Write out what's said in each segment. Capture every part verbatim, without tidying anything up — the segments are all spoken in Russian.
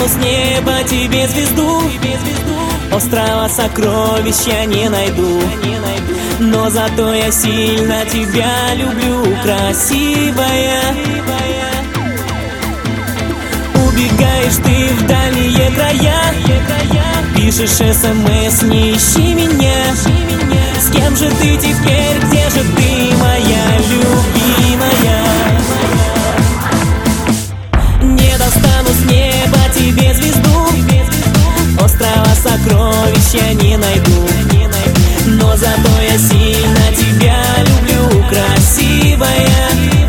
достану с неба тебе звезду. Острова сокровищ я не найду, но зато я сильно тебя люблю, красивая. Убегаешь ты в дальние края, пишешь смс, не ищи меня. С кем же ты теперь, где же ты, моя любимая? Не достану с неба тебе звезду, острова сокровищ я не найду, но зато я сильно тебя люблю, красивая.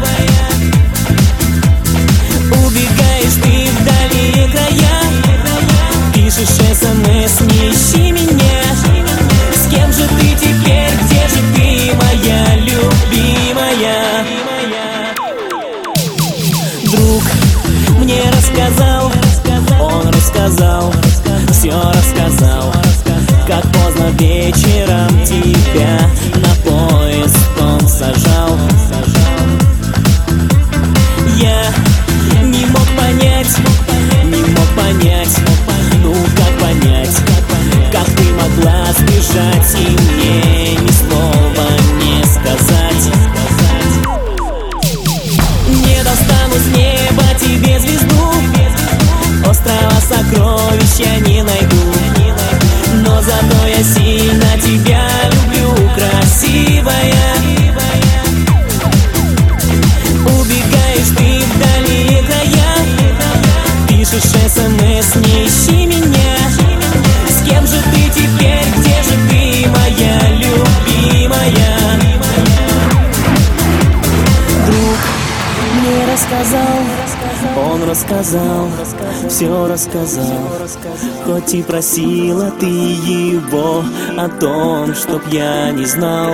Убегаешь ты в дальние края, пишешь смс, не ищи меня. С кем же ты теперь, где же ты, моя любимая? Друг мне рассказал, он рассказал, все рассказал, как поздно вечером тебя на поезд он сажал. Я не мог понять, не мог понять, ну как понять, как ты могла сбежать и мне ни слова не сказать. Не достану с неба тебе звезду, острова сокровищ я не найду, но зато я сильно тебя люблю, красивая. Убегаешь ты в дальние края, пишешь смс, не ищи меня. С кем же ты теперь, где же ты, моя любимая? Друг мне рассказал, он рассказал, все рассказал, хоть и просила ты его о том, чтоб я не знал.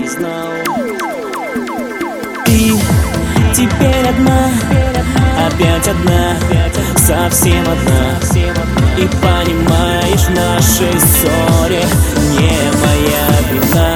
Ты теперь одна, опять одна, совсем одна, и понимаешь, в нашей ссоре не моя вина.